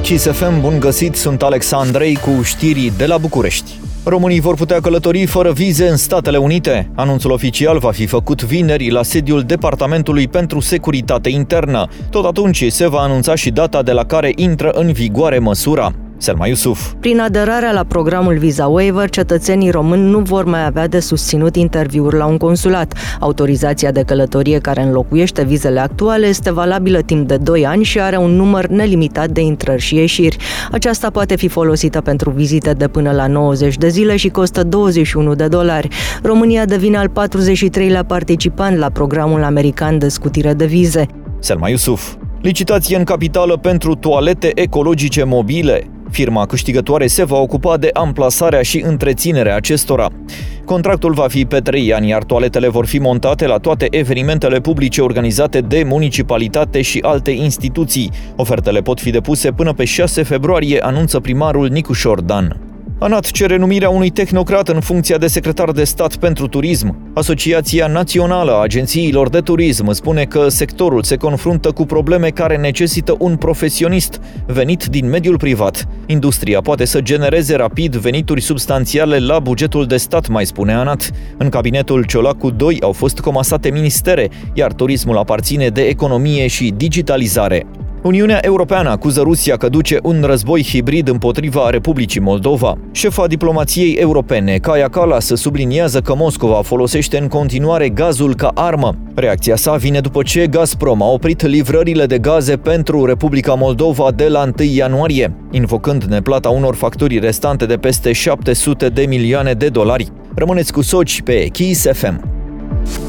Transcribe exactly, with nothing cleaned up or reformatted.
Kiss F M, bun găsit, sunt Alex Andrei cu știrii de la București. Românii vor putea călători fără vize în Statele Unite. Anunțul oficial va fi făcut vineri la sediul Departamentului pentru Securitate Internă. Tot atunci se va anunța și data de la care intră în vigoare măsura. Selma Iusuf. Prin aderarea la programul Visa Waiver, cetățenii români nu vor mai avea de susținut interviuri la un consulat. Autorizația de călătorie care înlocuiește vizele actuale este valabilă timp de doi ani și are un număr nelimitat de intrări și ieșiri. Aceasta poate fi folosită pentru vizite de până la nouăzeci de zile și costă douăzeci și unu de dolari. România devine al patruzeci și treilea participant la programul american de scutire de vize. Selma Iusuf. Licitație în capitală pentru toalete ecologice mobile. Firma câștigătoare se va ocupa de amplasarea și întreținerea acestora. Contractul va fi pe trei ani, iar toaletele vor fi montate la toate evenimentele publice organizate de municipalitate și alte instituții. Ofertele pot fi depuse până pe șase februarie, anunță primarul Nicu Șordan. ANAT cere numirea unui tehnocrat în funcția de secretar de stat pentru turism. Asociația Națională a Agențiilor de Turism spune că sectorul se confruntă cu probleme care necesită un profesionist venit din mediul privat. Industria poate să genereze rapid venituri substanțiale la bugetul de stat, mai spune ANAT. În cabinetul Ciolacu doi au fost comasate ministere, iar turismul aparține de economie și digitalizare. Uniunea Europeană acuză Rusia că duce un război hibrid împotriva Republicii Moldova. Șefa diplomației europene, Kaja Kallas, subliniază că Moscova folosește în continuare gazul ca armă. Reacția sa vine după ce Gazprom a oprit livrările de gaze pentru Republica Moldova de la întâi ianuarie, invocând neplata unor facturi restante de peste șapte sute de milioane de dolari. Rămâneți cu Soci pe Kiss F M.